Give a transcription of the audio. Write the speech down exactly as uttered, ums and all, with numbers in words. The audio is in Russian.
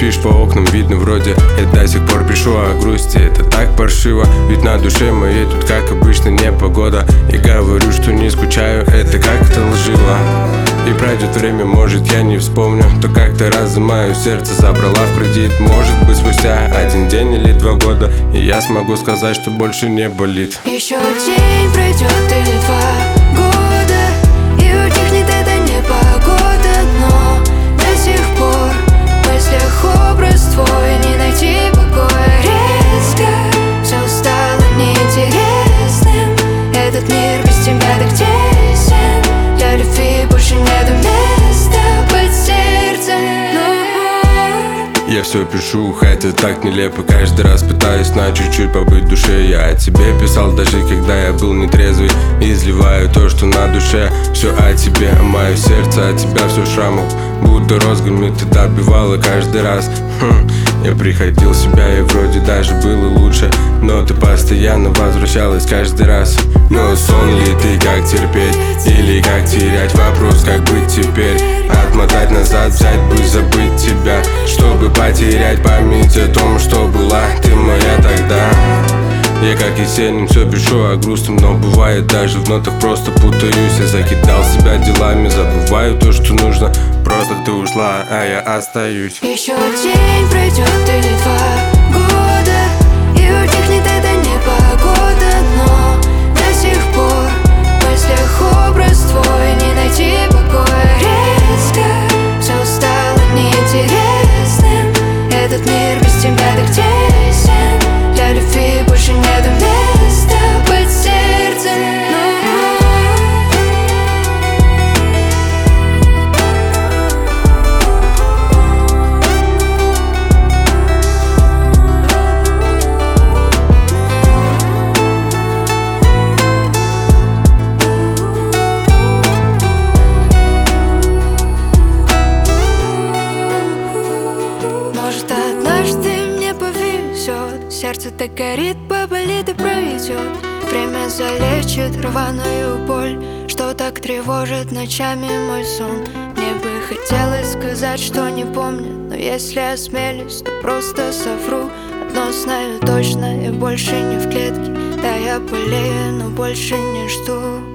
спишь, по окнам видно вроде. Я до сих пор пишу о грусти, это так паршиво. Ведь на душе моей тут как обычно непогода. И говорю, что не скучаю, это как-то лживо. И пройдет время, может я не вспомню. То как-то раз мое сердце забрала в кредит. Может быть спустя один день или два года, и я смогу сказать, что больше не болит. Еще день пройдет или два года, и утихнет эта непогода. Но до сих пор в мыслях образ твой, не найти покоя. Резко все стало неинтересным. Этот мир без тебя так тесен. Для любви больше нету места под сердцем. Я все пишу, хотя так нелепо. Каждый раз пытаюсь на чуть-чуть побыть в душе. Я о тебе писал, даже когда я был нетрезвый. Изливаю то, что на душе. Все о тебе, а мое сердце от тебя все в шрамах. Будто розгами ты добивала каждый раз. хм, Я приходил в себя и вроде даже было лучше. Но ты постоянно возвращалась каждый раз. Но сон ли ты, как терпеть? Или как терять? Вопрос, как быть теперь? Отмотать назад, взять бы, забыть тебя, чтобы потерять память о том, что была ты моя тогда. Я как Есенин все пишу о грустном, но бывает даже в нотах просто путаюсь. Я закидал себя делами, забываю то, что нужно. Просто ты ушла, а я остаюсь. Еще день пройдет или два года, и утихнет эта непогода. Но до сих пор в мыслях образ твой, не найти покоя. Резко все стало неинтересным. Этот мир без тебя так тесен. Для любви больше нету места под сердцем. Может, однажды мне повезет, сердце так горит, поболит и пройдет. Время залечит рваную боль, что так тревожит ночами мой сон. Мне бы хотелось сказать, что не помню, но если осмелюсь, то просто совру. Одно знаю точно, я больше не в клетке. Да, я болею, но больше не жду.